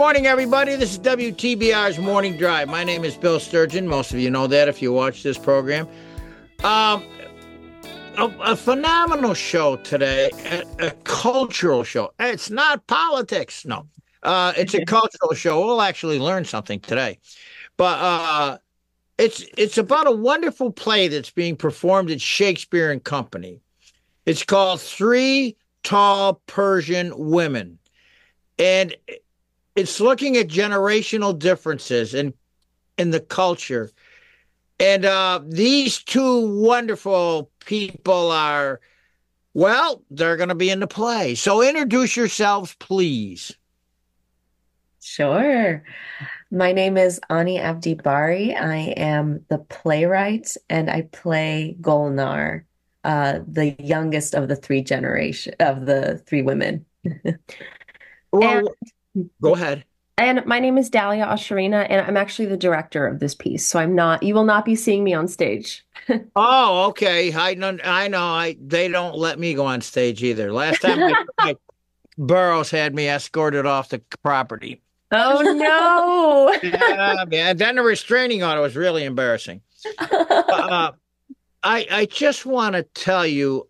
morning, everybody. This is WTBR's Morning Drive. My name is Bill Sturgeon. Most of you know that if you watch this program. Um, a phenomenal show today, a cultural show. It's not politics, no. It's a cultural show. We'll actually learn something today. But it's about a wonderful play that's being performed at Shakespeare and Company. It's called Three Tall Persian Women. And it's looking at generational differences in the culture. And these two wonderful people are, well, they're going to be in the play. So introduce yourselves, please. Sure. My name is Ani Abdi-Bari. I am the playwright and I play Golnar, the youngest of the three women. And Well, go ahead. And my name is Dalia Osharina, and I'm actually the director of this piece. So you will not be seeing me on stage. Oh, okay. I know. They don't let me go on stage either. Last time my Burroughs had me escorted off the property. Oh no. Yeah, man. Then the restraining order was really embarrassing. Uh, I just want to tell you,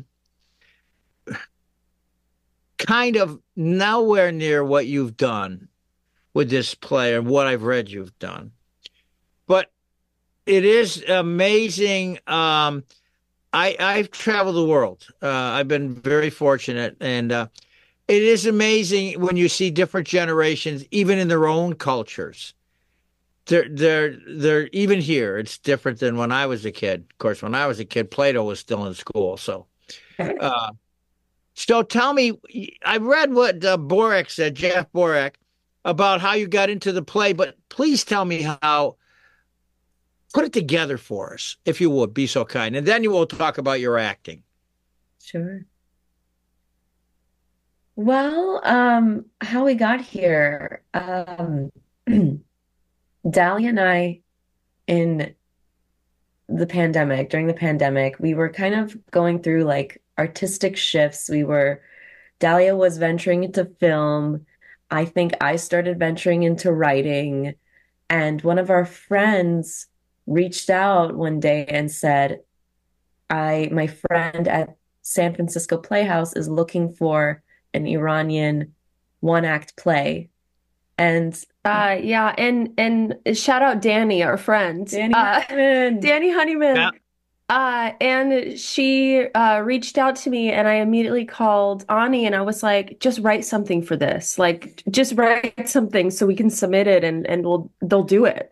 kind of nowhere near what you've done with this play and what I've read you've done. But it is amazing. I've traveled the world. I've been very fortunate, and it is amazing when you see different generations, even in their own cultures. They're even here. It's different than when I was a kid. Of course, when I was a kid, Plato was still in school. Uh, so tell me, I read what Borak said, Jeff Borak, about how you got into the play, but please tell me how. Put it together for us, if you would, be so kind. And then you will talk about your acting. Sure. Well, how we got here. Dahlia and I, in during the pandemic, we were kind of going through like artistic shifts. Dahlia was venturing into film. I think I started venturing into writing. And one of our friends reached out one day and said, my friend at San Francisco Playhouse is looking for an Iranian one-act play. And Yeah, and shout out Danny, our friend. Danny Honeyman. Yeah. And she reached out to me, and I immediately called Ani, and I was like, just write something for this. Like, just write something so we can submit it, and they'll do it.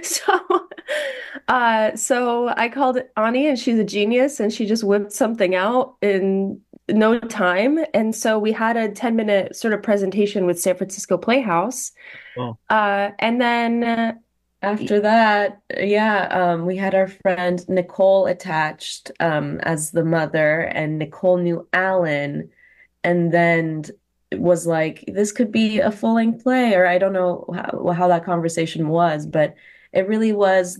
So I called Ani, and she's a genius, and she just whipped something out in no time. And so we had a 10-minute sort of presentation with San Francisco Playhouse. Oh, And then after that, yeah, we had our friend Nicole attached as the mother, and Nicole knew Alan, and then it was like, this could be a full-length play, or I don't know how that conversation was, but it really was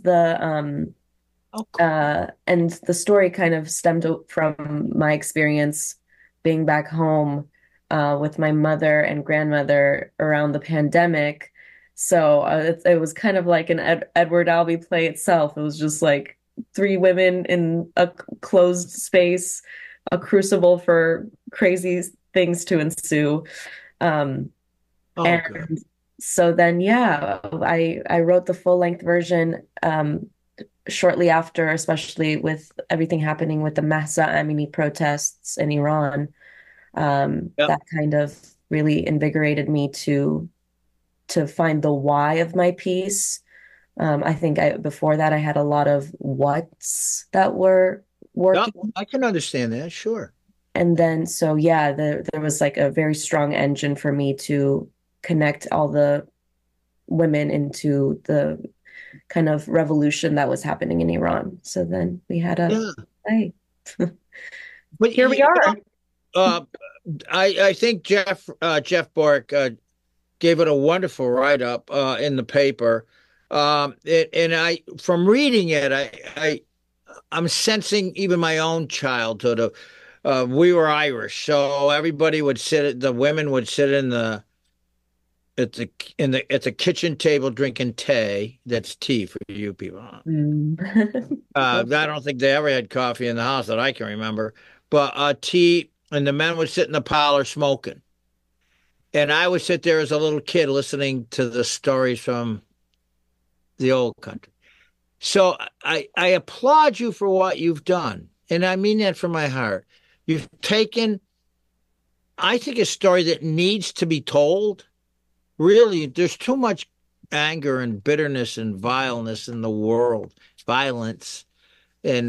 and the story kind of stemmed from my experience being back home with my mother and grandmother around the pandemic. So it was kind of like an Edward Albee play itself. It was just like three women in a closed space, a crucible for crazy things to ensue. Um, okay. and so then, yeah, I wrote the full length version shortly after, especially with everything happening with the Mahsa Amini protests in Iran. Yep. That kind of really invigorated me to find the why of my piece. I think before that I had a lot of what's that were Yep. working. I can understand that. Sure. And then so yeah, there was like a very strong engine for me to connect all the women into the kind of revolution that was happening in Iran. So then we had a Yeah. play. But here we are. uh, I think Jeff Bork gave it a wonderful write up in the paper. And from reading it, I'm sensing even my own childhood of we were Irish, so everybody would the women would sit in the at the kitchen table drinking tea. That's tea for you people. Mm. I don't think they ever had coffee in the house that I can remember, but tea, and the men would sit in the parlor smoking, and I would sit there as a little kid listening to the stories from the old country. So I applaud you for what you've done, and I mean that from my heart. You've taken, I think, a story that needs to be told. Really, there's too much anger and bitterness and vileness in the world, violence, and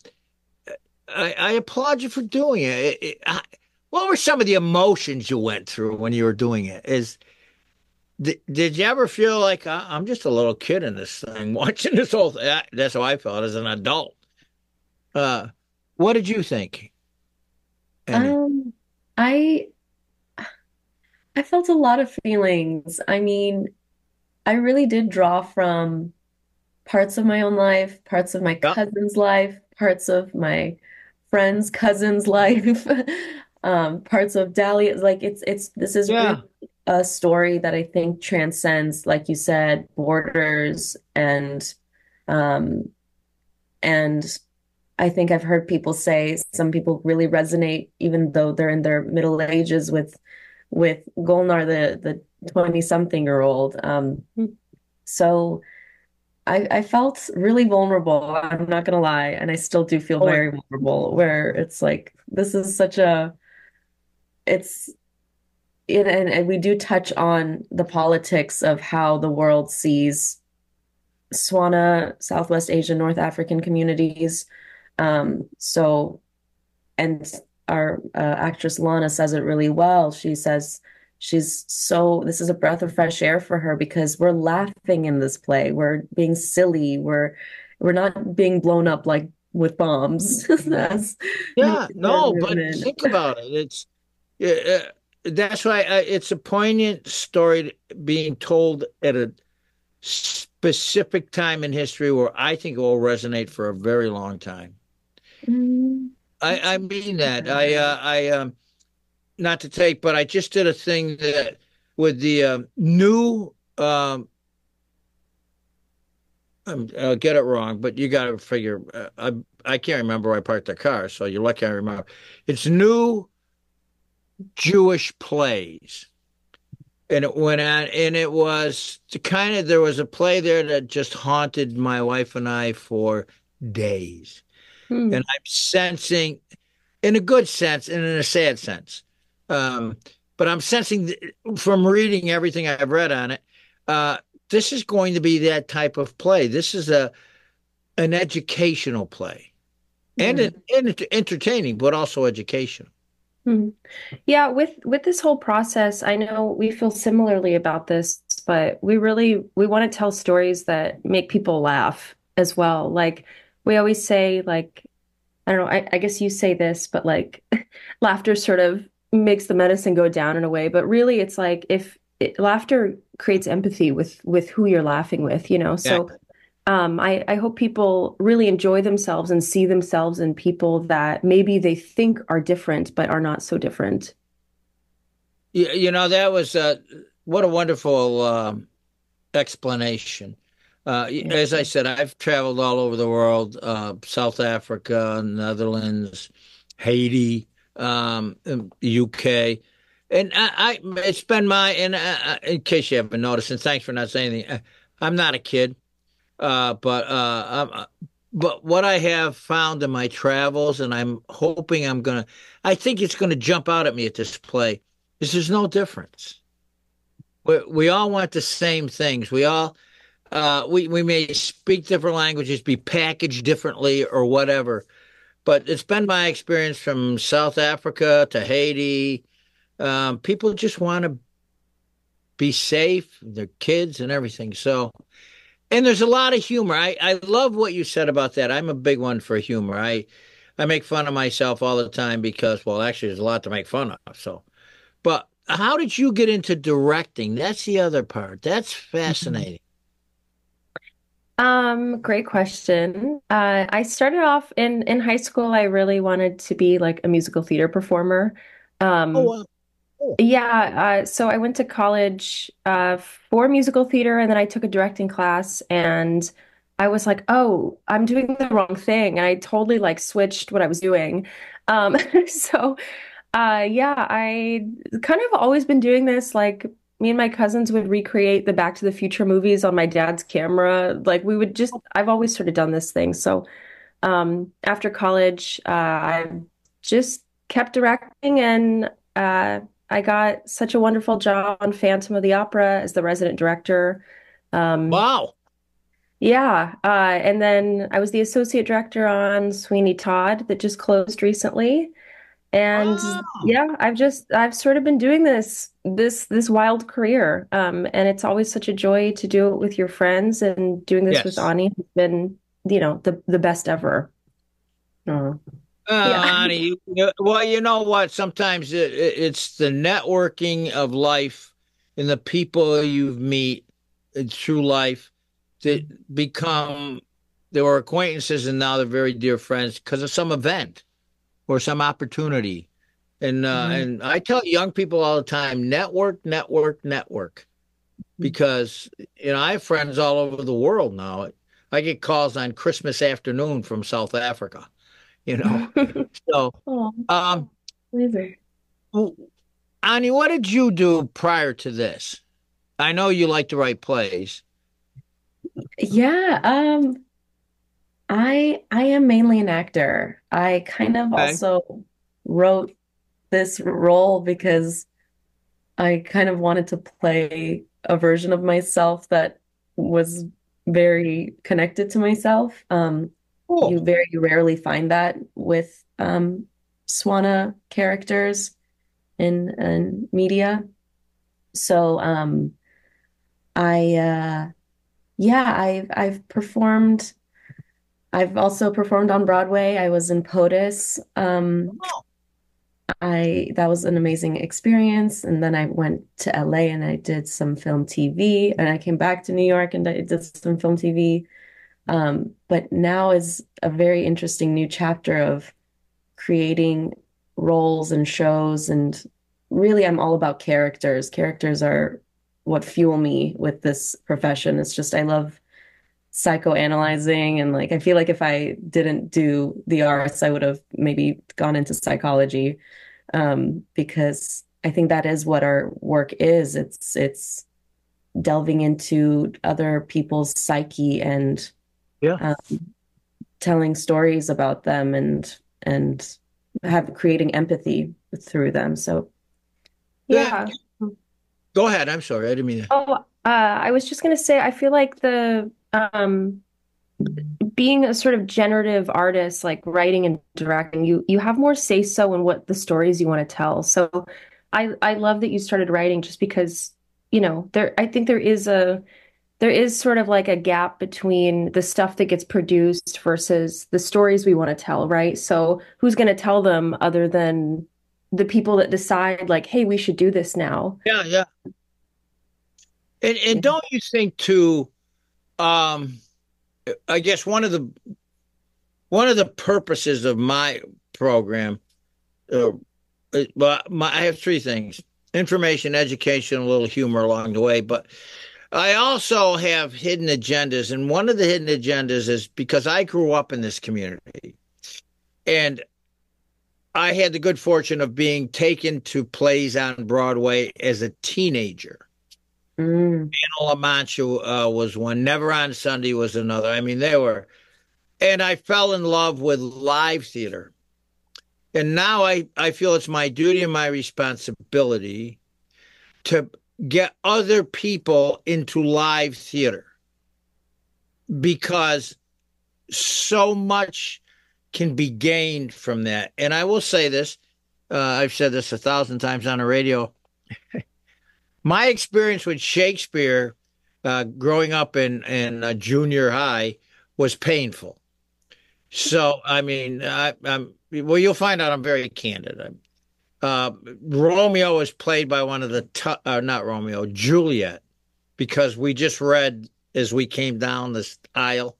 I applaud you for doing it. What were some of the emotions you went through when you were doing it? Did you ever feel like I'm just a little kid in this thing watching this whole thing? That's how I felt as an adult. Uh, what did you think, Emmy? Um, I I felt a lot of feelings. I mean, I really did draw from parts of my own life, parts of my Yeah, cousin's life, parts of my friend's cousin's life, parts of Dahlia's. Like it's this is really yeah, a story that I think transcends, like you said, borders um and I think I've heard people say some people really resonate, even though they're in their middle ages, with Golnar, the 20 something year old. So I felt really vulnerable. I'm not gonna lie, and I still do feel oh, very vulnerable. Where it's like this is such a it's and we do touch on the politics of how the world sees Swana, Southwest Asian, North African communities. So, and our actress Lana says it really well. She says this is a breath of fresh air for her because we're laughing in this play. We're being silly. We're not being blown up like with bombs as yeah. most of our No, but women. think about it. That's why it's a poignant story being told at a specific time in history where I think it will resonate for a very long time. Mm, I mean that. Not to take, but I just did a thing that with the new I'll get it wrong, but you got to figure. I can't remember where I parked the car, so you're lucky I remember. It's new Jewish plays, and it went on, and it was the kind of there was a play there that just haunted my wife and I for days, Hmm. and I'm sensing, in a good sense and in a sad sense, um, but I'm sensing from reading everything I've read on it. Uh, this is going to be that type of play. This is a an educational play and entertaining, but also educational. Hmm. Yeah, with this whole process, I know we feel similarly about this, but we want to tell stories that make people laugh as well. Like we always say, like, I don't know, I guess you say this, but like laughter sort of makes the medicine go down in a way, but really it's like if laughter creates empathy with who you're laughing with, you know. So Exactly. I hope people really enjoy themselves and see themselves in people that maybe they think are different, but are not so different. That was what a wonderful explanation. yeah. As I said, I've traveled all over the world, South Africa, Netherlands, Haiti, UK. And it's been in case you haven't noticed, and thanks for not saying anything, I'm not a kid. But what I have found in my travels, and I'm hoping I think it's gonna jump out at me at this play, is there's no difference. We all want the same things. We may speak different languages, be packaged differently, or whatever. But it's been my experience from South Africa to Haiti. People just want to be safe, their kids and everything. So. And there's a lot of humor. I love what you said about that. I'm a big one for humor. I make fun of myself all the time because, well, actually, there's a lot to make fun of. So, but how did you get into directing? That's the other part. That's Mhm. fascinating. Great question. I started off in high school. I really wanted to be like a musical theater performer. Oh, Um, wow. Yeah, so I went to college for musical theater and then I took a directing class and I was like, oh, I'm doing the wrong thing. And I totally like switched what I was doing. Um, so yeah, I kind of always been doing this. Like me and my cousins would recreate the Back to the Future movies on my dad's camera. Like we would just, I've always sort of done this thing. So after college, I just kept directing and I got such a wonderful job on Phantom of the Opera as the resident director. Um, Wow. yeah, and then I was the associate director on Sweeney Todd that just closed recently. And Oh, yeah, I've sort of been doing this wild career. And it's always such a joy to do it with your friends and doing this with yes. Ani has been, the best ever. Oh, yeah. Honey, well, you know what? Sometimes it's the networking of life and the people you meet through life that become they were acquaintances and now they're very dear friends because of some event or some opportunity. Mhm. And I tell young people all the time, network, network, network, because I have friends all over the world now. I get calls on Christmas afternoon from South Africa, you know. So, Oh, um, amazing. w- Ani, what did you do prior to this? I know you like to write plays. Yeah, I am mainly an actor. I kind of Okay. also wrote this role because I kind of wanted to play a version of myself that was very connected to myself. You Cool. very rarely find that with Swana characters in media. So I yeah, I've performed. I've also performed on Broadway. I was in POTUS. Oh, I that was an amazing experience. And then I went to LA and I did some film TV. And I came back to New York and I did some film TV. But now is a very interesting new chapter of creating roles and shows. And really, I'm all about characters. Characters are what fuel me with this profession. It's just I love psychoanalyzing and like I feel like if I didn't do the arts, I would have maybe gone into psychology because I think that is what our work is. It's delving into other people's psyche and yeah. um, telling stories about them and have creating empathy through them. So That, Yeah. go ahead. I'm sorry. I didn't mean to. I was just gonna say, I feel like the being a sort of generative artist, like writing and directing, you have more say so in what the stories you want to tell. So I love that you started writing just because, there I think there is sort of like a gap between the stuff that gets produced versus the stories we want to tell, right? So who's going to tell them other than the people that decide like, hey, we should do this now. Yeah, yeah. And Yeah. don't you think too, um, I guess one of the purposes of my program, uh, I have three things: information, education, a little humor along the way. But I also have hidden agendas, and one of the hidden agendas is because I grew up in this community, and I had the good fortune of being taken to plays on Broadway as a teenager. Mm. La Mancha was one. Never on Sunday was another. I mean, they were, and I fell in love with live theater. And now I feel it's my duty and my responsibility to get other people into live theater because so much can be gained from that. And I will say this, I've said this 1,000 times on the radio. My experience with Shakespeare growing up in junior high was painful. So, I mean, well, you'll find out I'm very candid. Uh, Romeo is played by one of the not Romeo, Juliet, because we just read as we came down this aisle.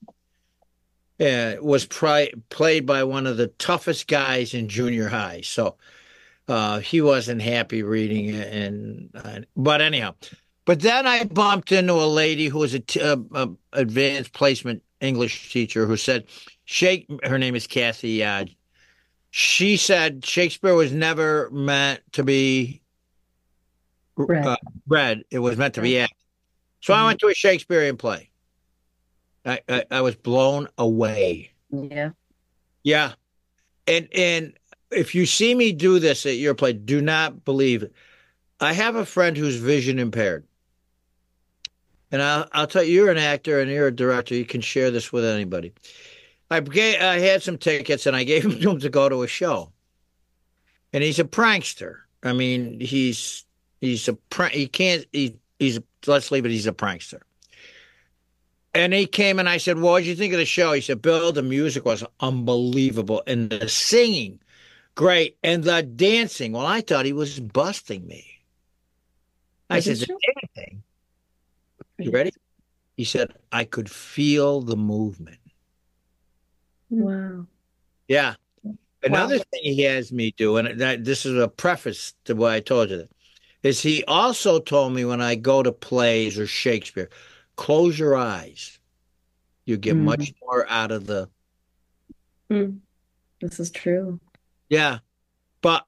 Was played by one of the toughest guys in junior high. So He wasn't happy reading it, but anyhow. But then I bumped into a lady who was a advanced placement English teacher who said, her name is Kathy. She said Shakespeare was never meant to be Right. read; it was meant to be Right. acted. So I went to a Shakespearean play. I was blown away. Yeah. Yeah, and if you see me do this at your play, do not believe it. I have a friend who's vision impaired. And I'll tell you, you're an actor and you're a director. You can share this with anybody. I had some tickets and I gave him to him to go to a show. And he's a prankster. I mean, he's a prank. He can't. Let's leave it. He's a prankster. And he came and I said, "Well, what did you think of the show?" He said, "Bill, the music was unbelievable and the singing, great, and the dancing." Well, I thought he was busting me. I Is said, it "The true? dancing." You ready? He said, "I could feel the movement." Wow. Yeah. Another Wow. thing he has me do, and this is a preface to what I told you, is he also told me when I go to plays or Shakespeare, close your eyes. You get Mm, much more out of the, Mm. this is true. yeah. But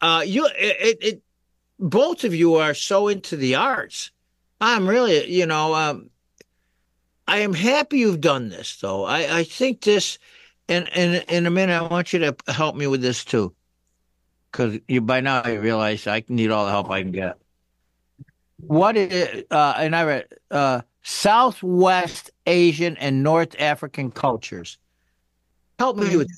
both of you are so into the arts. I'm really, I am happy you've done this, though. I think this, and in a minute, I want you to help me with this too, because by now you realize I need all the help I can get. What is, and I read, Southwest Asian and North African cultures. Help me with, Mm.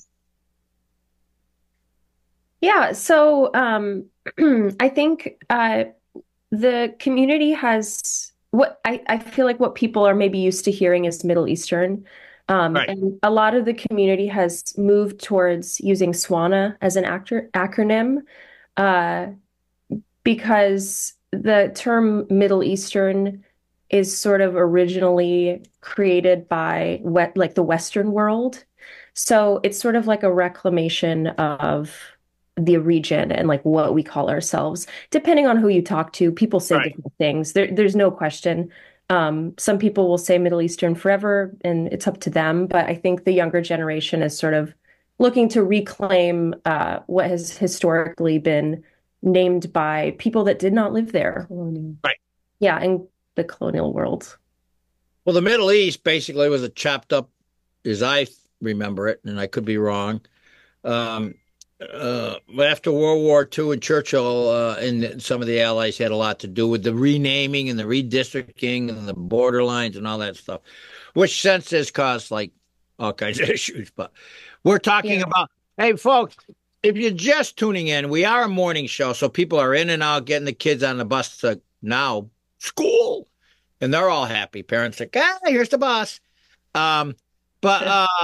Yeah, so I think the community has what I feel like what people are maybe used to hearing is Middle Eastern. right, And a lot of the community has moved towards using SWANA as an acronym uh, because the term Middle Eastern is sort of originally created by like the Western world. So it's sort of like a reclamation of the region and like what we call ourselves. Depending on who you talk to, people say right. different things. There's no question. Some people will say Middle Eastern forever, and it's up to them. But I think the younger generation is sort of looking to reclaim what has historically been named by people that did not live there. Right. Yeah, in the colonial world. Well, the Middle East basically was a chopped up, as I remember it, and I could be wrong. Um, After World War II and Churchill and some of the Allies had a lot to do with the renaming and the redistricting and the borderlines and all that stuff, which since has caused like all kinds of issues. But we're talking Yeah. about, hey, folks, if you're just tuning in, we are a morning show, so people are in and out getting the kids on the bus to now school, and they're all happy. Parents like, here's the bus. Um, but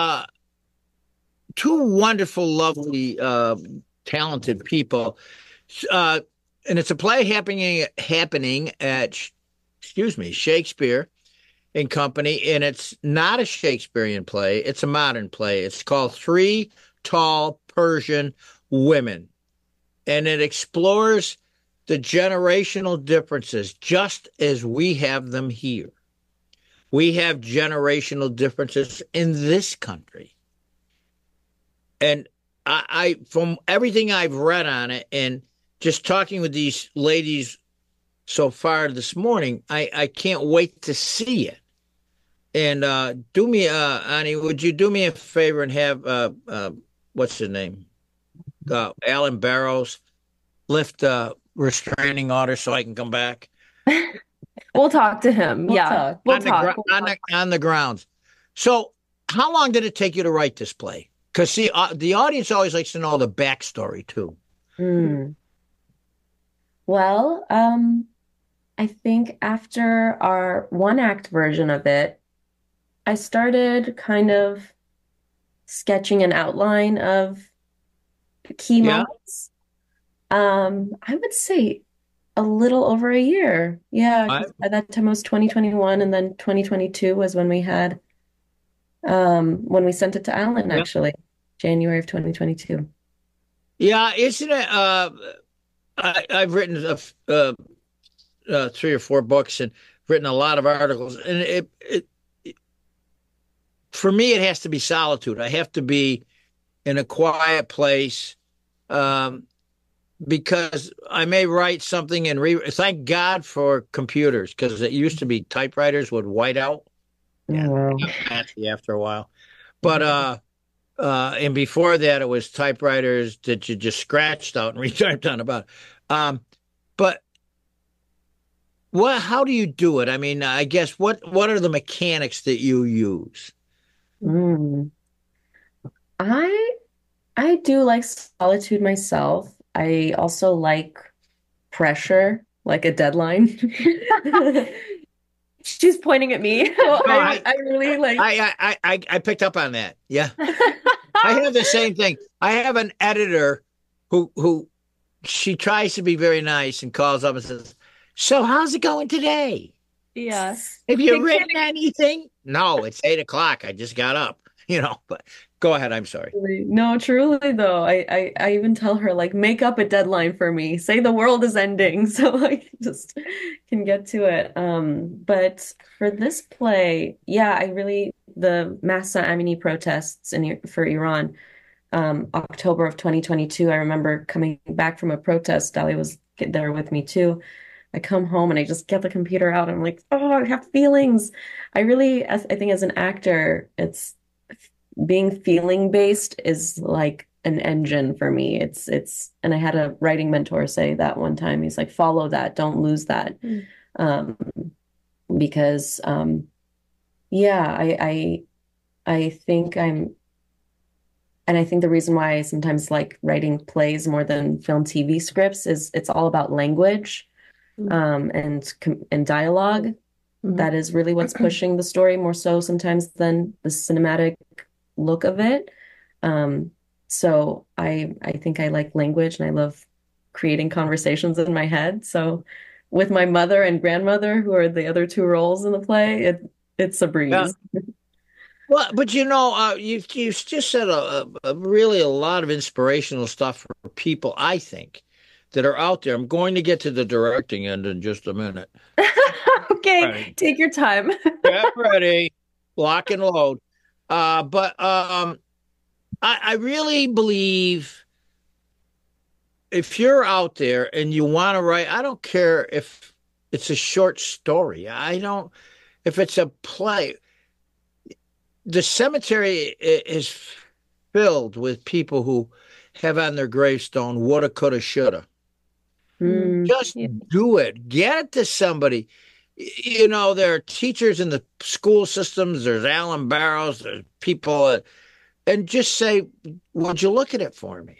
two wonderful, lovely, talented people. Uh, and it's a play happening at, excuse me, Shakespeare and Company. And it's not a Shakespearean play, it's a modern play. It's called Three Tall Persian Women. And it explores the generational differences just as we have them here. We have generational differences in this country. And from everything I've read on it and just talking with these ladies so far this morning, I can't wait to see it. And do me, Ani, would you do me a favor and have what's his name, Alan Barrows, lift restraining order so I can come back We'll talk to him. We'll Yeah, talk. we'll on the talk. on the grounds. So, how long did it take you to write this play? Because see, the audience always likes to know the backstory too. Mm. Well, I think after our one act version of it, I started kind of sketching an outline of key Yeah. moments. I would say a little over a year. Yeah, I, because by that time it was 2021, and then 2022 was when we sent it to Alan, yeah. actually, January of 2022. Yeah, isn't it? I've written three or four books and written a lot of articles, and for me it has to be solitude. I have to be in a quiet place, um, because I may write something and thank God for computers because it used to be typewriters would white out. Oh, Yeah, wow. patchy after a while. But and before that it was typewriters that you just scratched out and retyped on about. But how do you do it? I mean, I guess what are the mechanics that you use? Mm. I I do like solitude myself. I also like pressure, like a deadline. She's pointing at me. No, I really like. I picked up on that. Yeah. I have the same thing. I have an editor who she tries to be very nice and calls up and says, "So how's it going today? Yeah. Have you Can, written anything?" No, it's 8 o'clock. I just got up, but go ahead. I'm sorry. No, truly though, I even tell her like make up a deadline for me. Say the world is ending so I just can get to it. But for this play, yeah, I really the Mahsa Amini protests for Iran, October of 2022. I remember coming back from a protest. Dali was there with me too. I come home and I just get the computer out. I'm like, oh, I have feelings. I think as an actor, it's being feeling based is like an engine for me. And I had a writing mentor say that one time. He's like, follow that, don't lose that. Mm. Um, because yeah, I think and I think the reason why I sometimes like writing plays more than film TV scripts is it's all about language, and dialogue. Mhm. That is really what's pushing the story more so sometimes than the cinematic look of it. Um, so I think I like language and I love creating conversations in my head. So with my mother and grandmother, who are the other two roles in the play, it's a Yeah. breeze. Well, but you just said really a lot of inspirational stuff for people, I think, that are out there. I'm going to get to the directing end in just a minute. Okay, Right. take your time. Get ready, lock and load. But I really believe if you're out there and you want to write, I don't care if it's a short story. I don't, if it's a play. The cemetery is filled with people who have on their gravestone woulda, coulda, shoulda. Mm, Just Yeah. do it. Get it to somebody. There are teachers in the school systems. There's Alan Barrows. There's people, and just say, "Would you look at it for me?"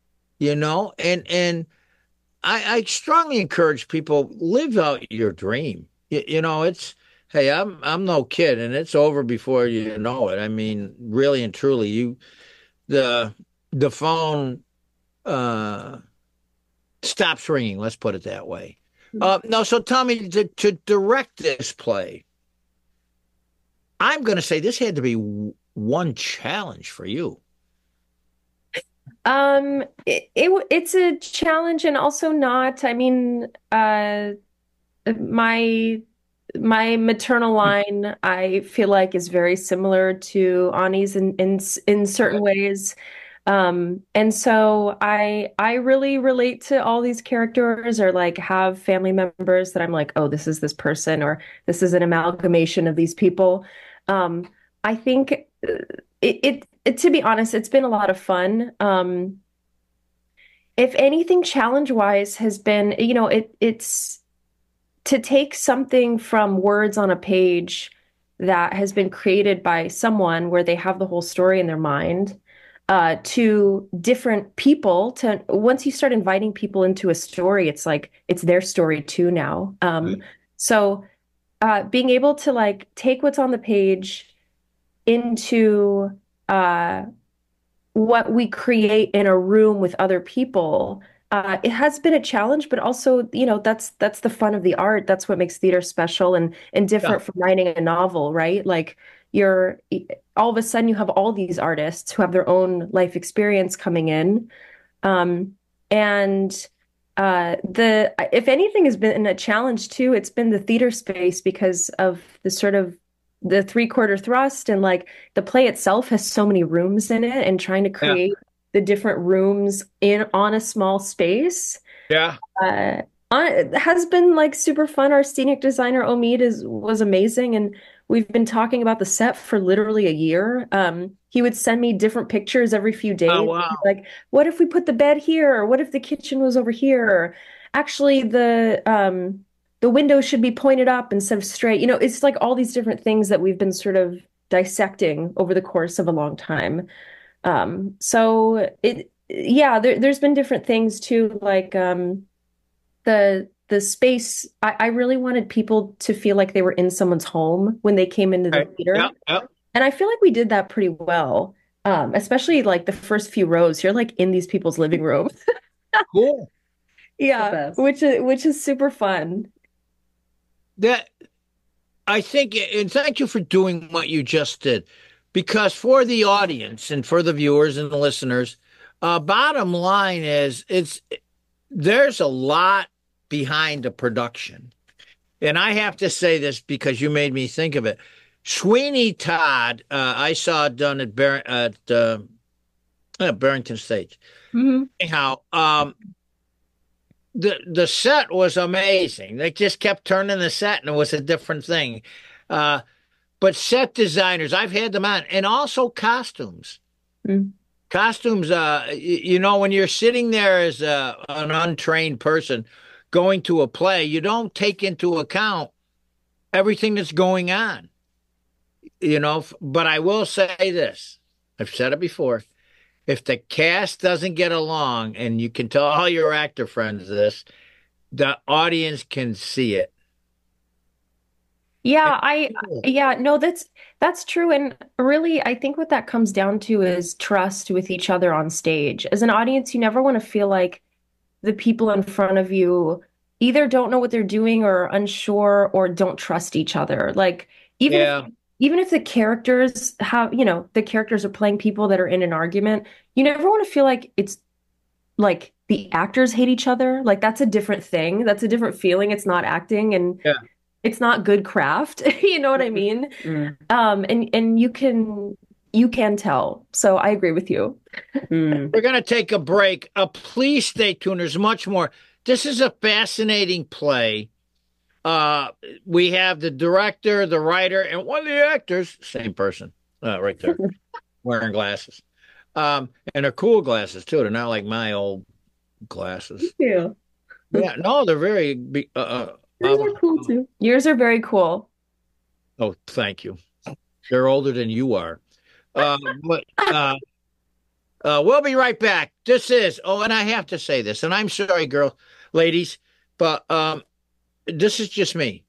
And I strongly encourage people live out your dream. It's hey, I'm no kid, and it's over before you know it. I mean, really and truly, the the phone uh stops ringing. Let's put it that way. No, so tell me to direct this play. I'm going to say this had to be one challenge for you. It's a challenge and also not. I mean, my my maternal line, I feel like is very similar to Ani's in certain ways. And so I really relate to all these characters or like have family members that I'm like, oh, this is this person or this is an amalgamation of these people. Um, I think to be honest, it's been a lot of fun. If anything, challenge-wise has been, it's to take something from words on a page that has been created by someone where they have the whole story in their mind, to different people. To once you start inviting people into a story, it's like it's their story too now. So being able to like take what's on the page into uh, what we create in a room with other people, it has been a challenge, but also, that's the fun of the art. That's what makes theater special and Yeah. different from writing a novel, right? Like you're all of a sudden you have all these artists who have their own life experience coming in. And The if anything has been a challenge too, it's been the theater space because of the sort of the three-quarter thrust, and like the play itself has so many rooms in it, and trying to Yeah. create the different rooms in on a small space Yeah. uh it has been like super fun. Our scenic designer Omid was amazing, and we've been talking about the set for literally a year. He would send me different pictures every few Oh, days, wow. like what if we put the bed here, or what if the kitchen was over here, or actually the window should be pointed up instead of straight. It's like all these different things that we've been sort of dissecting over the course of a long time. So yeah, there's been different things too, like the space. I really wanted people to feel like they were in someone's home when they came into the Right. theater, Yep. Yep. and I feel like we did that pretty well. Especially like the first few rows, you're like in these people's living room. Cool. Yeah, best. which is super fun. That I think, and thank you for doing what you just did, because for the audience and for the viewers and the listeners, bottom line is there's a lot behind the production. And I have to say this because you made me think of it. Sweeney Todd, I saw it done at Barrington Stage. Hmm. Anyhow, the set was amazing. They just kept turning the set, and it was a different thing. But set designers, I've had them on, and also costumes. Mm. Costumes, when you're sitting there as an untrained person going to a play, you don't take into account everything that's going on. But I will say this. I've said it before. If the cast doesn't get along, and you can tell all your actor friends this, the audience can see it. Yeah, no, that's true. And really, I think what that comes down to is trust with each other on stage. As an audience, you never want to feel like the people in front of you either don't know what they're doing or are unsure or don't trust each other. Like even Yeah. even if the characters the characters are playing people that are in an argument, you never want to feel like it's like the actors hate each other. Like that's a different thing. That's a different feeling. It's not acting, and Yeah. it's not good craft. You know what I mean? Mm. And you can tell. So I agree with you. Mm. We're going to take a break. Please stay tuned. There's much more. This is a fascinating play. We have the director, the writer, and one of the actors, same person, right there, wearing glasses. And they're cool glasses, too. They're not like my old glasses. Thank you. Yeah, no, they're very Yours are cool too. Yours are very cool. Oh, thank you. They're older than you are. But we'll be right back. And I have to say this, and I'm sorry, ladies, but this is just me.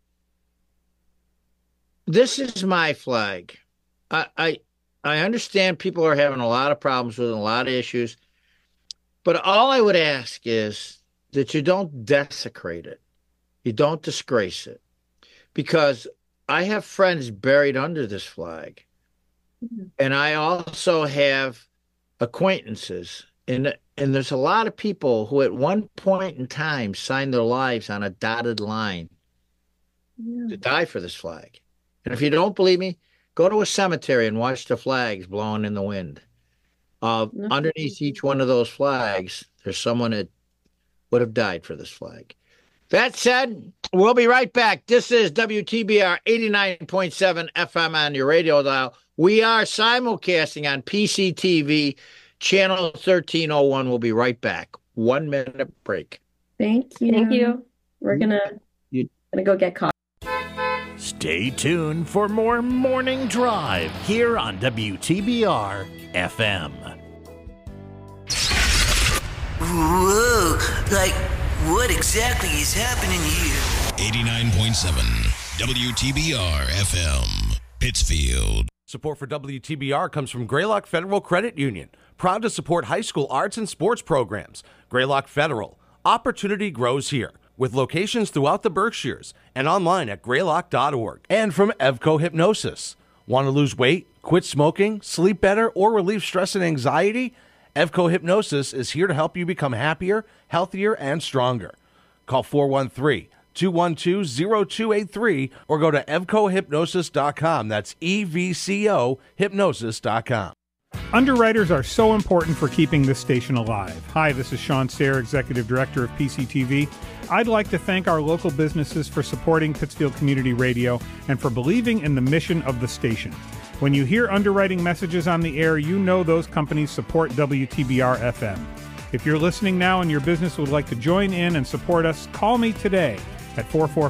This is my flag. I understand people are having a lot of problems with it, a lot of issues, but all I would ask is that you don't desecrate it. You don't disgrace it, because I have friends buried under this flag. And I also have acquaintances, and there's a lot of people who at one point in time signed their lives on a dotted line to die for this flag. And if you don't believe me, go to a cemetery and watch the flags blowing in the wind. Underneath each one of those flags, there's someone that would have died for this flag. That said, we'll be right back. This is WTBR 89.7 FM on your radio dial. We are simulcasting on PCTV, channel 1301. We'll be right back. 1 minute break. Thank you. Thank you. We're gonna go get coffee. Stay tuned for more Morning Drive here on WTBR FM. Whoa, like, what exactly is happening here? 89.7 WTBR FM, Pittsfield. Support for WTBR comes from Greylock Federal Credit Union, proud to support high school arts and sports programs. Greylock Federal, opportunity grows here, with locations throughout the Berkshires and online at greylock.org. And from Evco Hypnosis. Want to lose weight, quit smoking, sleep better, or relieve stress and anxiety? Evco Hypnosis is here to help you become happier, healthier, and stronger. Call 413-212-0283 or go to evcohypnosis.com. That's EVCO hypnosis.com. Underwriters are so important for keeping this station alive. Hi, this is Sean Sayre, Executive Director of PCTV. I'd like to thank our local businesses for supporting Pittsfield Community Radio and for believing in the mission of the station. When you hear underwriting messages on the air, you know those companies support WTBR-FM. If you're listening now and your business would like to join in and support us, call me today at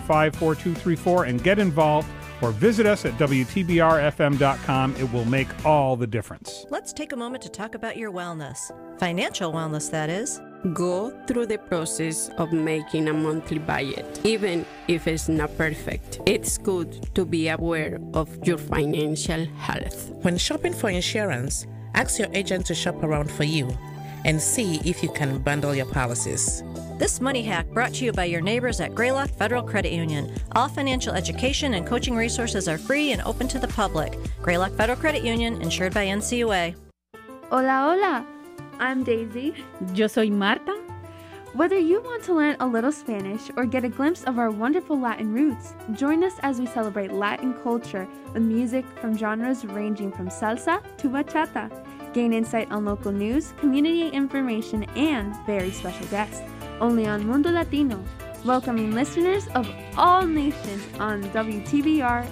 445-4234 and get involved, or visit us at WTBRFM.com. It will make all the difference. Let's take a moment to talk about your wellness. Financial wellness, that is. Go through the process of making a monthly budget, even if it's not perfect. It's good to be aware of your financial health. When shopping for insurance, ask your agent to shop around for you and see if you can bundle your policies. This money hack brought to you by your neighbors at Greylock Federal Credit Union. All financial education and coaching resources are free and open to the public. Greylock Federal Credit Union, insured by NCUA. Hola, hola. I'm Daisy. Yo soy Marta. Whether you want to learn a little Spanish or get a glimpse of our wonderful Latin roots, join us as we celebrate Latin culture with music from genres ranging from salsa to bachata. Gain insight on local news, community information, and very special guests. Only on Mundo Latino, welcoming listeners of all nations on WTBR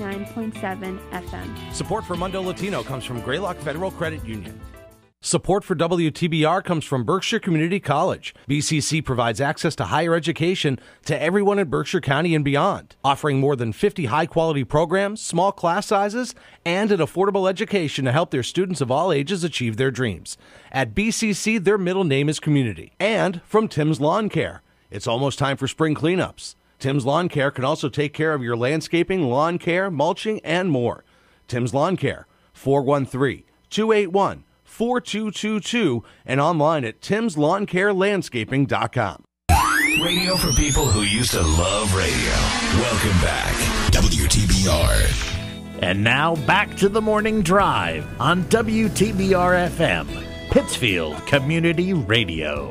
89.7 FM. Support for Mundo Latino comes from Greylock Federal Credit Union. Support for WTBR comes from Berkshire Community College. BCC provides access to higher education to everyone in Berkshire County and beyond, offering more than 50 high-quality programs, small class sizes, and an affordable education to help their students of all ages achieve their dreams. At BCC, their middle name is Community. And from Tim's Lawn Care. It's almost time for spring cleanups. Tim's Lawn Care can also take care of your landscaping, lawn care, mulching, and more. Tim's Lawn Care, 413-281-4222 and online at timslawncarelandscaping.com. Radio for people who used to love radio. Welcome back, WTBR. And now back to the morning drive on WTBR FM, Pittsfield Community Radio.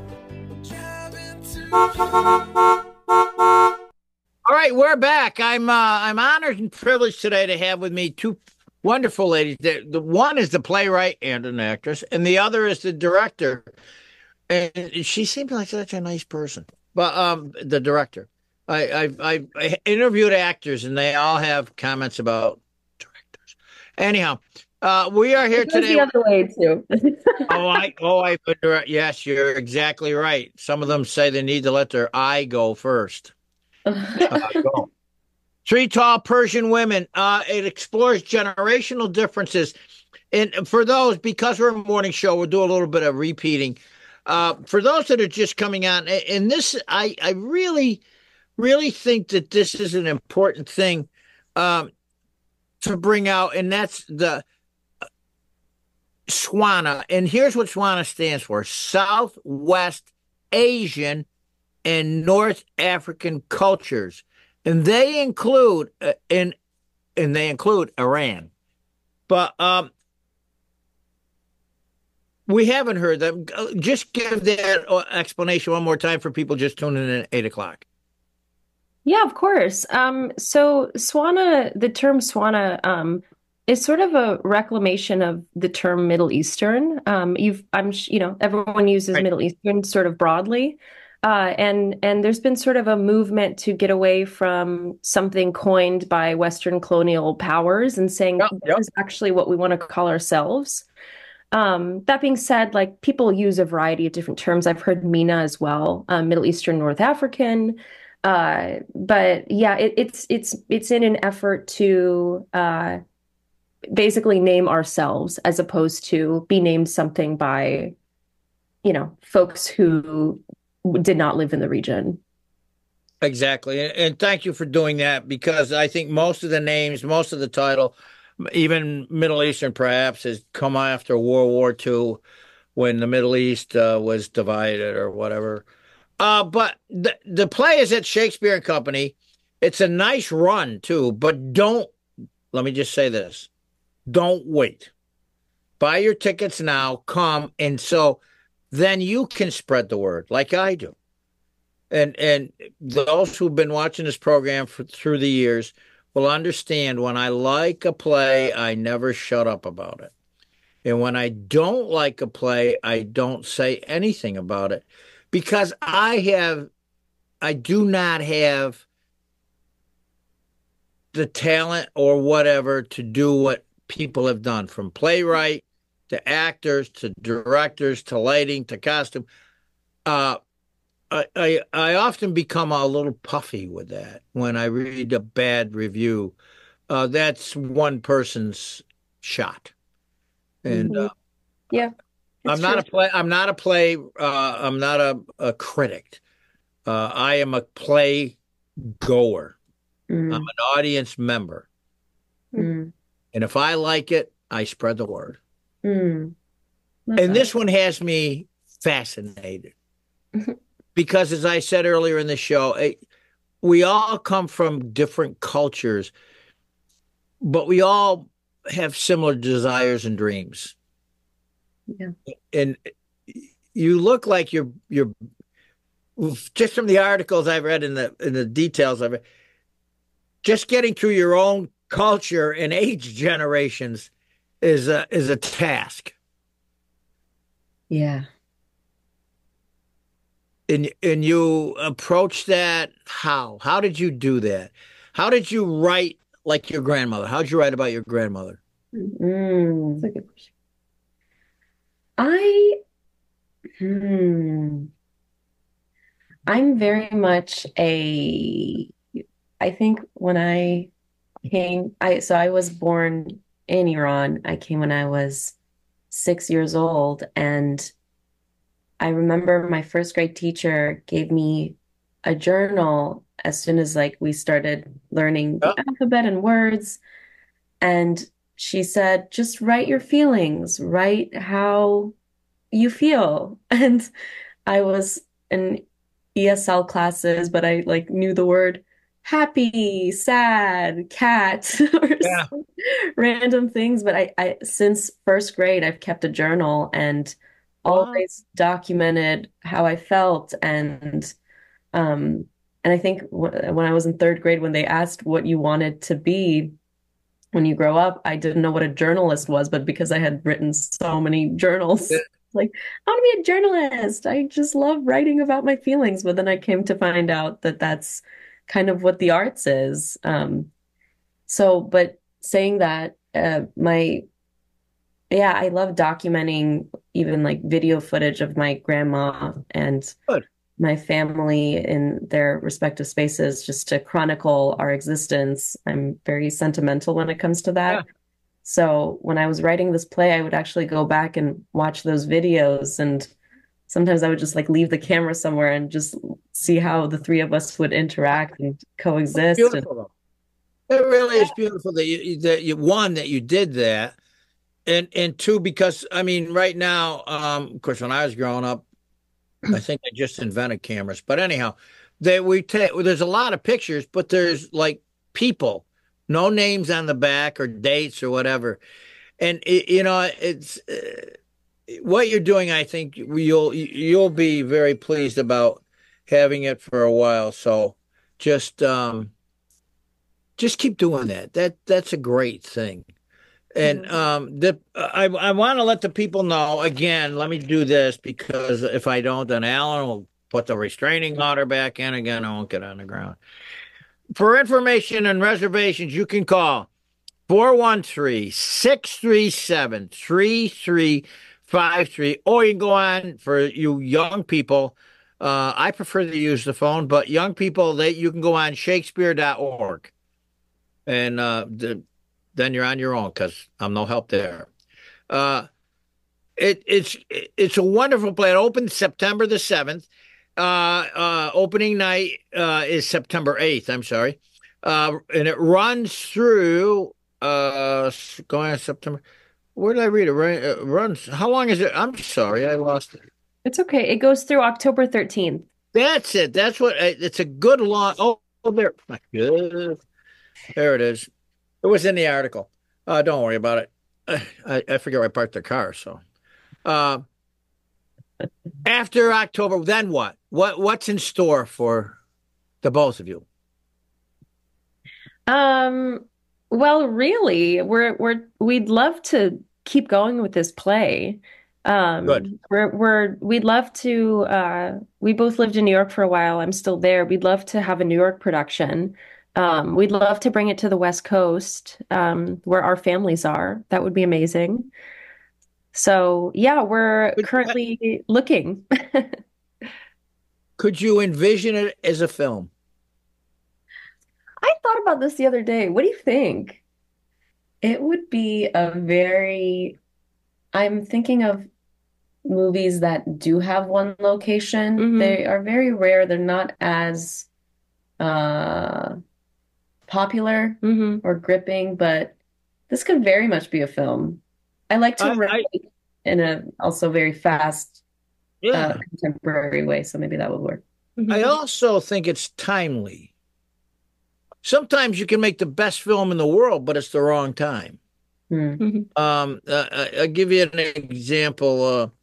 All right, we're back. I'm honored and privileged today to have with me two wonderful ladies. The one is the playwright and an actress, and the other is the director. And she seems like such a nice person. But the director, I interviewed actors, and they all have comments about directors. Anyhow, we are here today. The other way too. Yes, you're exactly right. Some of them say they need to let their eye go first. Go. Three Tall Persian Women. It explores generational differences. And for those, because we're a morning show, we'll do a little bit of repeating. For those that are just coming on, and this, I really, really think that this is an important thing to bring out, and that's the SWANA. And here's what SWANA stands for: Southwest Asian and North African cultures. And they include Iran, but we haven't heard them. Just give that explanation one more time for people just tuning in at 8 o'clock. Yeah, of course. So SWANA, the term SWANA, is sort of a reclamation of the term Middle Eastern. Everyone uses Middle Eastern sort of broadly. And there's been sort of a movement to get away from something coined by Western colonial powers and saying this is actually what we want to call ourselves. That being said, like, people use a variety of different terms. I've heard MENA as well, Middle Eastern, North African. But yeah, it's in an effort to basically name ourselves as opposed to be named something by, folks who did not live in the region. Exactly. And thank you for doing that, because I think most of the names, most of the title, even Middle Eastern perhaps, has come after World War II when the Middle East was divided or whatever. But the play is at Shakespeare and Company. It's a nice run too, but let me just say this. Don't wait. Buy your tickets now, come, and so then you can spread the word like I do. And those who've been watching this program through the years will understand when I like a play, I never shut up about it. And when I don't like a play, I don't say anything about it because I do not have the talent or whatever to do what people have done, from playwright to actors to directors to lighting to costume. I often become a little puffy with that when I read a bad review. That's one person's shot, and yeah, I'm not a critic. I am a play goer. I'm an audience member, and if I like it, I spread the word. And this one has me fascinated. Because, as I said earlier in the show, we all come from different cultures, but we all have similar desires and dreams. Yeah. And you look like you're just from the articles I've read and the details of it, just getting through your own culture and age generations is a task. Yeah. And you approach that how? How did you do that? How did you write like your grandmother? How did you write about your grandmother? That's a good question. I'm very much I think when I came, I was born in Iran. I came when I was 6 years old, and I remember my first grade teacher gave me a journal as soon as we started learning the alphabet and words. And she said, just write your feelings, write how you feel. And I was in ESL classes, but I knew the word happy, sad, cat, or some random things. But I since first grade, I've kept a journal and always documented how I felt. And I think when I was in third grade, when they asked what you wanted to be when you grow up, I didn't know what a journalist was, but because I had written so many journals, I want to be a journalist. I just love writing about my feelings. But then I came to find out that that's kind of what the arts is. But saying that, I love documenting even video footage of my grandma and my family in their respective spaces, just to chronicle our existence. I'm very sentimental when it comes to that. Yeah. So when I was writing this play, I would actually go back and watch those videos, and sometimes I would just leave the camera somewhere and just see how the three of us would interact and coexist. Beautiful. It really is beautiful that you did that. And two, because right now, of course, when I was growing up, I think they just invented cameras. But anyhow, there's a lot of pictures, but there's people, no names on the back or dates or whatever. And it's what you're doing. I think you'll be very pleased about having it for a while. So just keep doing that. That's a great thing. And I want to let the people know, again, let me do this, because if I don't, then Alan will put the restraining order back in again. I won't get on the ground. For information and reservations, you can call 413-637-3353, or you can go on, for you young people, I prefer to use the phone, but young people, you can go on Shakespeare.org. And then you're on your own, because I'm no help there. It's a wonderful play. It opens September the 7th. Opening night is September 8th. I'm sorry. And it runs through going on September. Where did I read it? It runs. How long is it? I'm sorry, I lost it. It's okay. It goes through October 13th. That's it. That's what. It's a good long. Oh, there. Good. There it is. It was in the article. Don't worry about it. I forget where I parked the car. So after October, then what? What's in store for the both of you? Well, really, we'd love to keep going with this play. Good. We'd love to, we both lived in New York for a while. I'm still there. We'd love to have a New York production. We'd love to bring it to the West Coast, where our families are. That would be amazing. So yeah, we're currently looking. Could you envision it as a film? I thought about this the other day. What do you think? It would be I'm thinking of movies that do have one location. They are very rare. They're not as popular or gripping, but this could very much be a film. I like to write in a also very fast, contemporary way, so maybe that would work. I also think it's timely. Sometimes you can make the best film in the world, but it's the wrong time. I'll give you an example.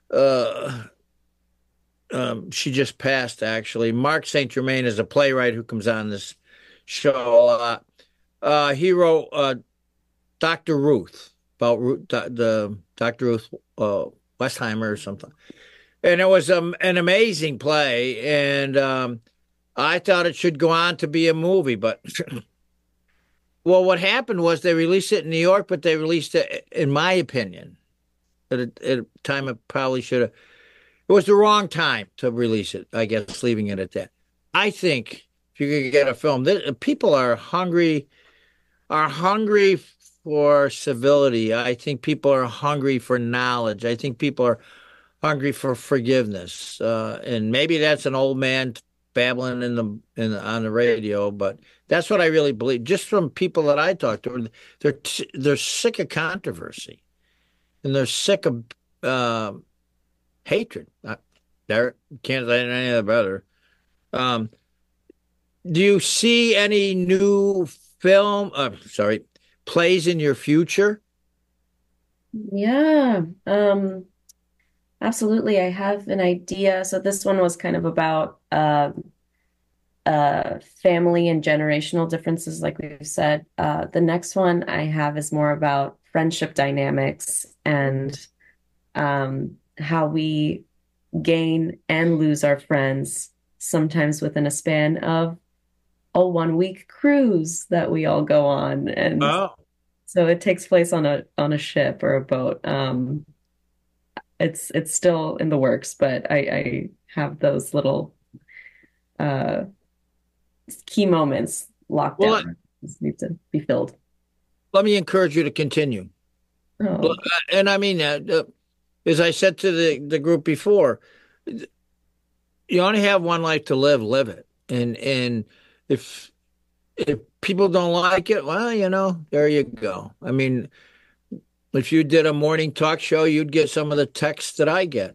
She just passed, actually. Mark St. Germain is a playwright who comes on this show a lot. He wrote Dr. Ruth, about the Dr. Ruth Westheimer or something. And it was an amazing play, and I thought it should go on to be a movie, but well, what happened was they released it in New York, but they released it, in my opinion, at a time it probably should have. It was the wrong time to release it, I guess, leaving it at that. I think if you could get a film, people are hungry for civility. I think people are hungry for knowledge. I think people are hungry for forgiveness. And maybe that's an old man babbling on the radio, but that's what I really believe. Just from people that I talk to, they're sick of controversy, and they're sick of hatred. There can't say any other better. Do you see any new plays in your future? Yeah, absolutely. I have an idea. So this one was kind of about family and generational differences, like we've said. The next one I have is more about friendship dynamics and how we gain and lose our friends, sometimes within a span of a 1 week cruise that we all go on. And so it takes place on a ship or a boat. It's still in the works, but I have those little key moments locked down. Just need to be filled. Let me encourage you to continue. And I mean, as I said to the group before, you only have one life to live it. And if people don't like it, well, there you go. I mean, if you did a morning talk show, you'd get some of the texts that I get.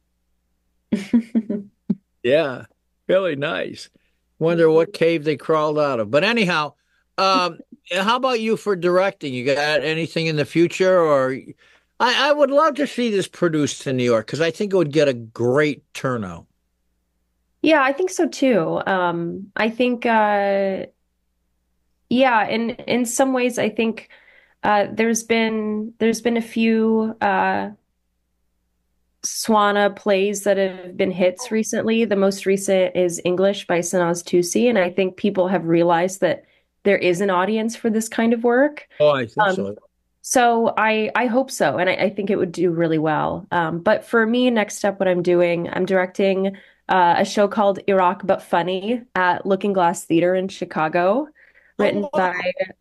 Yeah, really nice. Wonder what cave they crawled out of. But anyhow, how about you for directing? You got anything in the future? Or I would love to see this produced in New York, because I think it would get a great turnout. Yeah, I think so too. I think, in some ways, I think there's been a few Swana plays that have been hits recently. The most recent is English by Sanaz Tusi, and I think people have realized that there is an audience for this kind of work. Oh, I think so. So I hope so, and I think it would do really well. But for me, next up, what I'm doing, I'm directing a show called Iraq But Funny at Looking Glass Theater in Chicago, written by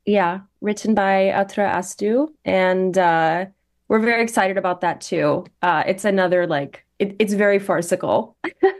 Atra Astu, and we're very excited about that too. It's another it's very farcical.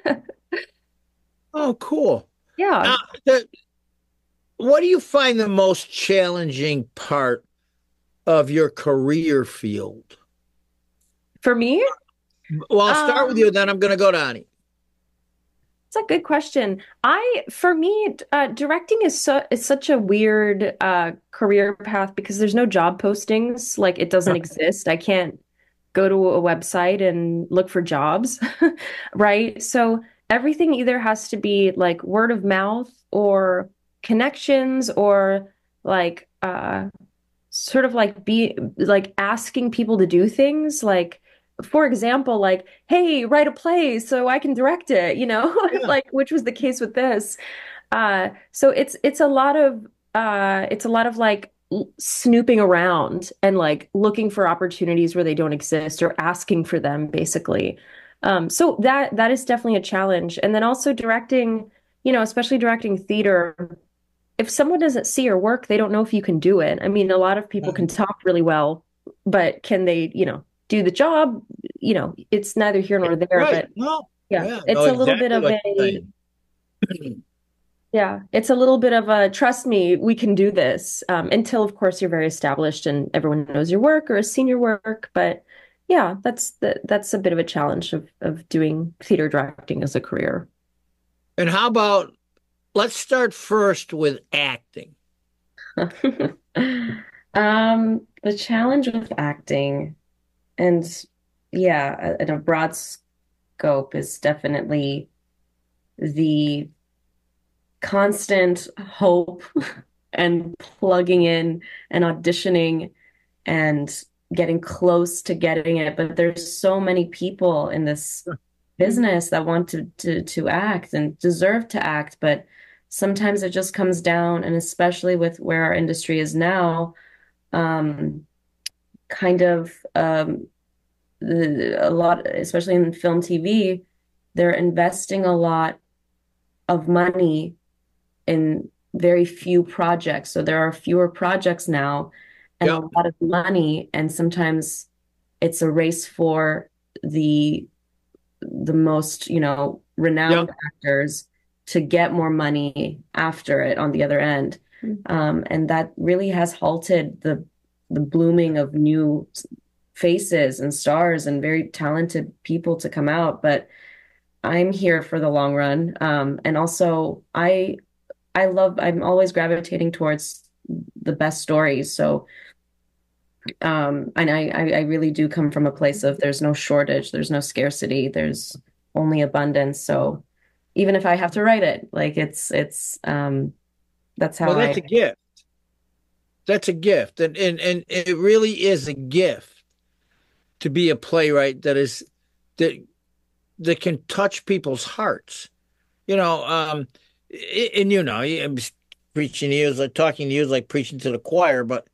Oh, cool. Yeah. What do you find the most challenging part of your career field? For me? Well, I'll start with you, then I'm going to go to Ani. It's a good question. For me, directing is such a weird career path because there's no job postings. Like it doesn't exist. I can't go to a website and look for jobs, right? So everything either has to be like word of mouth or connections or like sort of like be like asking people to do things like for example, like, hey, write a play so I can direct it, like which was the case with this. So it's a lot of like snooping around and like looking for opportunities where they don't exist or asking for them, basically. So that is definitely a challenge. And then also directing, especially directing theater. If someone doesn't see your work, they don't know if you can do it. I mean, a lot of people can talk really well, but can they, do the job? It's neither here nor there. Right. But No. yeah, it's a little bit of it's a little bit of a trust me, we can do this. Until of course you're very established and everyone knows your work or has seen your work. But yeah, that's a bit of a challenge of doing theater directing as a career. And how about let's start first with acting. The challenge with acting, and yeah, in a broad scope, is definitely the constant hope and plugging in and auditioning and getting close to getting it. But there's so many people in this business that want to act and deserve to act, but sometimes it just comes down, and especially with where our industry is now, kind of a lot, especially in film TV, they're investing a lot of money in very few projects. So there are fewer projects now and a lot of money, and sometimes it's a race for the most, renowned actors to get more money after it on the other end. And that really has halted the blooming of new faces and stars and very talented people to come out. But I'm here for the long run. And also I'm always gravitating towards the best stories. So, and I really do come from a place of there's no shortage, there's no scarcity, there's only abundance. So even if I have to write it, like it's that's how that's a gift. That's a gift. And it really is a gift to be to that can touch people's hearts. I'm preaching to you is like talking to you is like preaching to the choir, but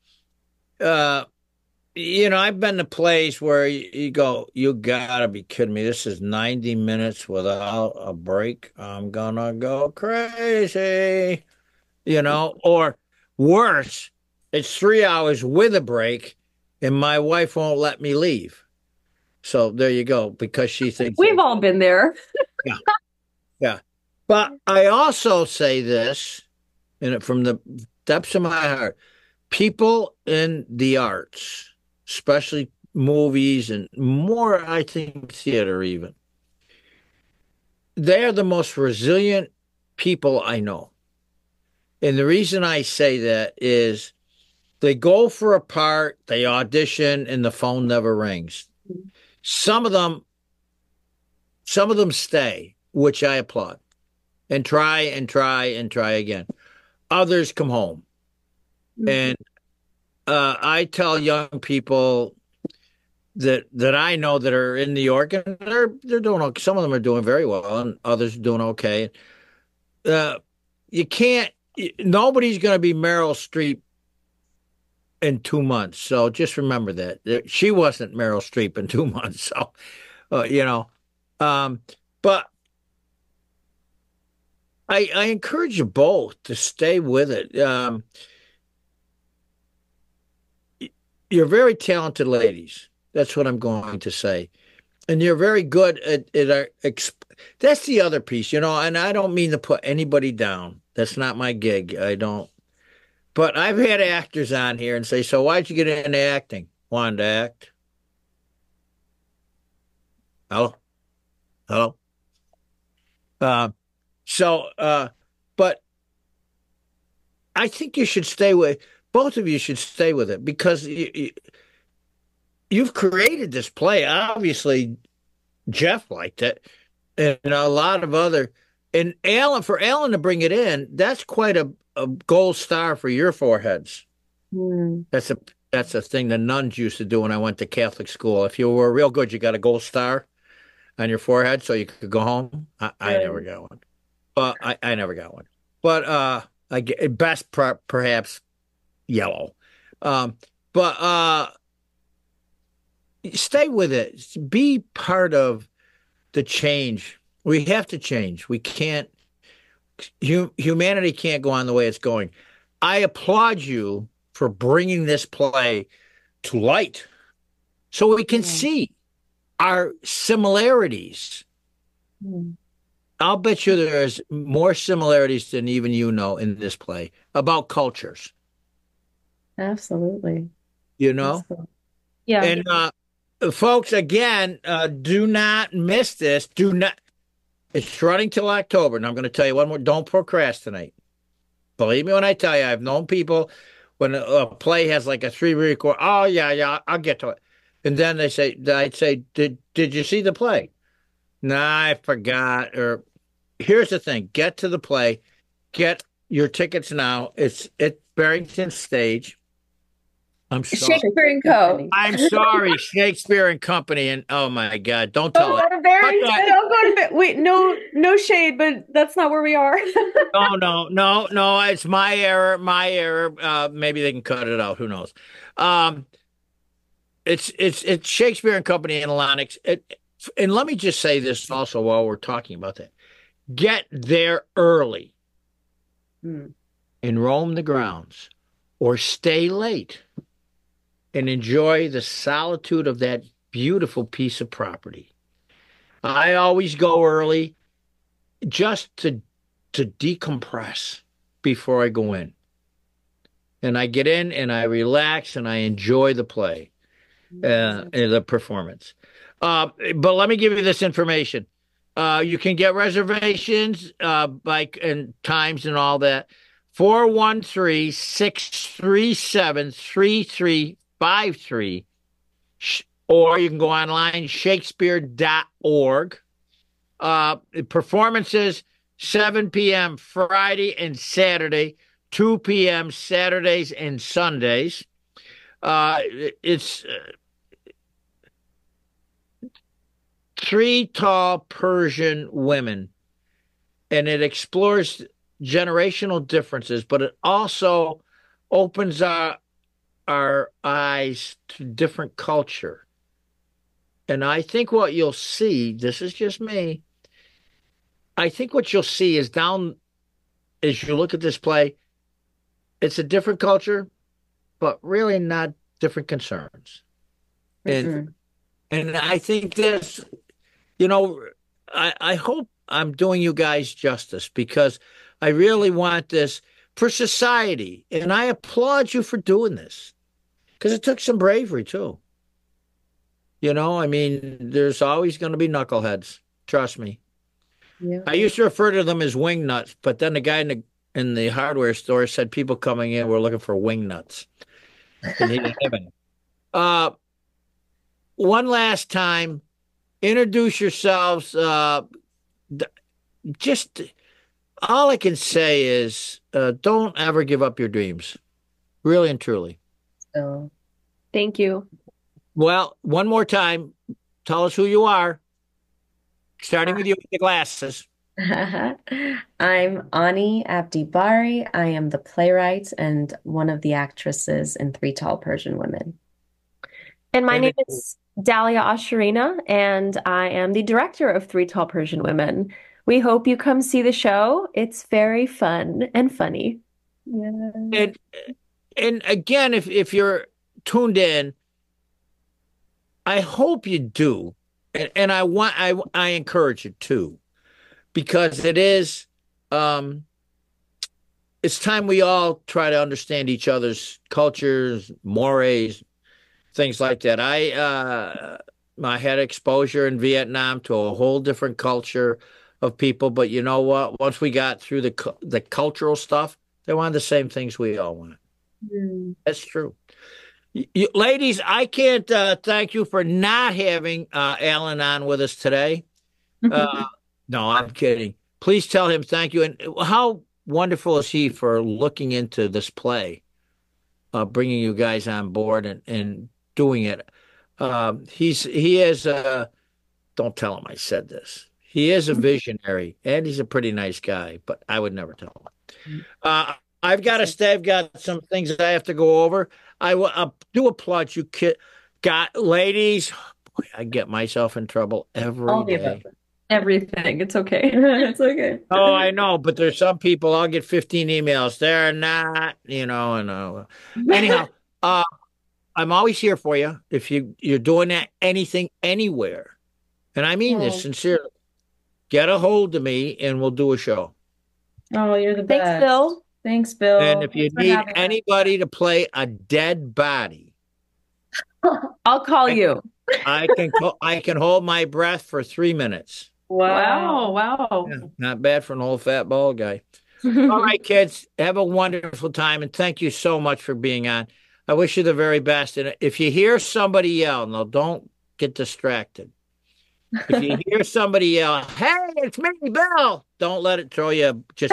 I've been to plays where you go, you gotta be kidding me. This is 90 minutes without a break. I'm gonna go crazy, or worse, it's 3 hours with a break and my wife won't let me leave. So there you go, because she thinks we've all been there. Yeah. But I also say this, and from the depths of my heart, people in the arts, especially movies and more, I think, theater even, they are the most resilient people I know. And the reason I say that is they go for a part, they audition, and the phone never rings. Some of them stay, which I applaud, and try again. Others come home. And I tell young people that I know that are in New York, and they're doing okay. Some of them are doing very well, and others are doing okay. Nobody's going to be Meryl Streep in 2 months. So just remember that. She wasn't Meryl Streep in 2 months. So, but I encourage you both to stay with it. You're very talented ladies. That's what I'm going to say. And you're very good at that's the other piece, and I don't mean to put anybody down. That's not my gig. I don't. But I've had actors on here and say, so why'd you get into acting? Wanted to act. Hello? So, but I think you should stay with both of you should stay with it because you've created this play. Obviously, Jeff liked it, and a lot of other. And Alan, for Alan to bring it in, that's quite a gold star for your foreheads. That's a thing the nuns used to do when I went to Catholic school. If you were real good, you got a gold star on your forehead so you could go home. I never got one. But I never got one. But I get best perhaps yellow. But stay with it. Be part of the change. We have to change. We can't. Humanity can't go on the way it's going. I applaud you for bringing this play to light so we can see our similarities. I'll bet you there's more similarities than even you know in this play about cultures. Absolutely. You know? Yeah. And folks, again, do not miss this. Do not. It's running till October. And I'm going to tell you one more. Don't procrastinate. Believe me when I tell you, I've known people when a play has like a 3-week or, oh, yeah, I'll get to it. And then I'd say, did you see the play? Nah, I forgot. Or here's the thing. Get to the play. Get your tickets now. It's at Barrington Stage. I'm sorry. Shakespeare and Co. I'm sorry, Shakespeare and Company. And oh my God, don't tell it. I'll go to wait, no shade, but that's not where we are. No. It's my error. Maybe they can cut it out. Who knows? It's Shakespeare and Company in Lenox. And let me just say this also while we're talking about that. Get there early and roam the grounds or stay late and enjoy the solitude of that beautiful piece of property. I always go early just to decompress before I go in. And I get in and I relax and I enjoy the play, the performance. But let me give you this information. You can get reservations and times and all that. 413-637-3353. Or you can go online, shakespeare.org. Performances 7 p.m. Friday and Saturday, 2 p.m. Saturdays and Sundays. It's 3 tall Persian women, and it explores generational differences, but it also opens our eyes to different culture. And I think what you'll see, this is just me, I think what you'll see is as you look at this play, it's a different culture, but really not different concerns. And I think this, I hope I'm doing you guys justice because I really want this for society. And I applaud you for doing this because it took some bravery too. There's always going to be knuckleheads. Trust me. Yeah. I used to refer to them as wing nuts, but then the guy in the hardware store said people coming in were looking for wing nuts. And he didn't have any. One last time, introduce yourselves. Just all I can say is don't ever give up your dreams, really and truly. Thank you. Well, one more time, tell us who you are, starting with you with the glasses. I'm Ani Abdi-Bari. I am the playwright and one of the actresses in 3 Tall Persian Women. And my name is Dalia Asharina, and I am the director of 3 Tall Persian Women. We hope you come see the show. It's very fun and funny. Yeah. And again, if you're tuned in, I hope you do, and I encourage you to, because it is it's time we all try to understand each other's cultures, mores, things like that. I had exposure in Vietnam to a whole different culture, of people. But you know what? Once we got through the cultural stuff, they wanted the same things we all want. That's true. Ladies, I can't thank you for not having Alan on with us today. No, I'm kidding. Please tell him thank you. And how wonderful is he for looking into this play, bringing you guys on board and doing it. He is don't tell him I said this. He is a visionary, and he's a pretty nice guy, but I would never tell him. I've got to stay. I've got some things that I have to go over. I will do applaud you, ladies. Boy, I get myself in trouble every day. Everything. It's okay. It's okay. Oh, I know, but there's some people. I'll get 15 emails. They're not, and anyhow. I'm always here for you if you're doing anything anywhere, and I mean this sincerely. Get a hold of me, and we'll do a show. Oh, you're the best. Thanks, Bill. Thanks, Bill. And if you need anybody to play a dead body, I'll call you. I can hold my breath for 3 minutes. Wow. Yeah, not bad for an old fat bald guy. All right, kids, have a wonderful time, and thank you so much for being on. I wish you the very best. And if you hear somebody yell, no, don't get distracted. If you hear somebody yell, "Hey, it's me, Bill," don't let it throw you. Just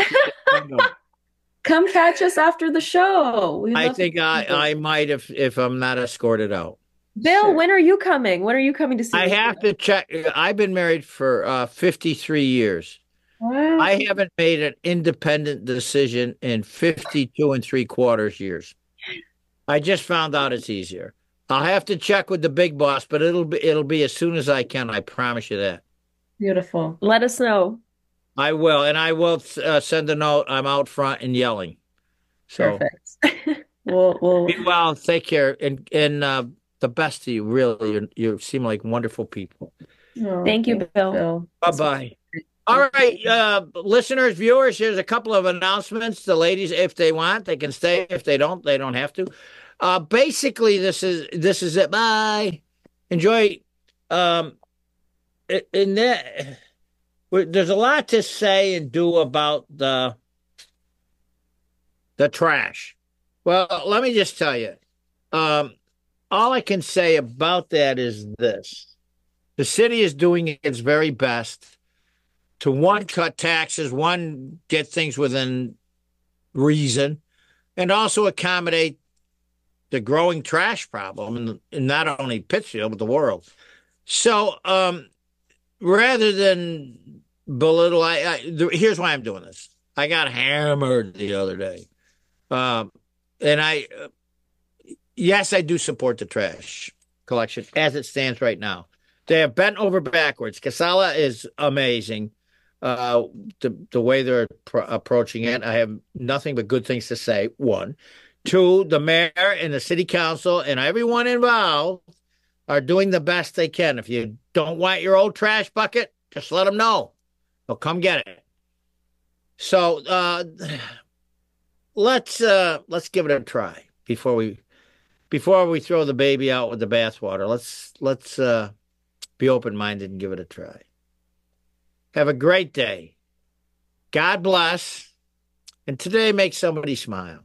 come catch us after the show. I think I might if I'm not escorted out. Bill, when are you coming? When are you coming to see me? I have to check. I've been married for 53 years. Wow. I haven't made an independent decision in 52 3/4 years. I just found out it's easier. I'll have to check with the big boss, but it'll be as soon as I can. I promise you that. Beautiful. Let us know. I will, and I will send a note. I'm out front and yelling. So, perfect. We'll be well. Take care, and the best to you. Really, you seem like wonderful people. Oh, thank you, Bill. Bye. All right, listeners, viewers. Here's a couple of announcements. The ladies, if they want, they can stay. If they don't have to. Basically, this is it. Bye. Enjoy. In that, there's a lot to say and do about the trash. Well, let me just tell you. All I can say about that is this: the city is doing its very best to one, cut taxes, one, get things within reason, and also accommodate the growing trash problem in not only Pittsfield, but the world. So rather than belittle, here's why I'm doing this. I got hammered the other day. And yes, I do support the trash collection as it stands right now. They have bent over backwards. Casala is amazing. The way they're approaching it, I have nothing but good things to say. One. Two, the mayor and the city council and everyone involved are doing the best they can. If you don't want your old trash bucket, just let them know. They'll come get it. So let's give it a try before we throw the baby out with the bathwater. Let's be open-minded and give it a try. Have a great day. God bless. And today, make somebody smile.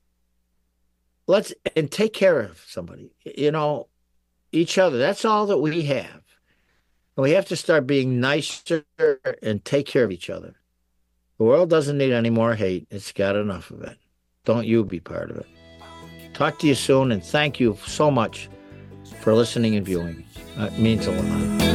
And take care of somebody, each other. That's all that we have. And we have to start being nicer and take care of each other. The world doesn't need any more hate. It's got enough of it. Don't you be part of it. Talk to you soon, and thank you so much for listening and viewing. It means a lot.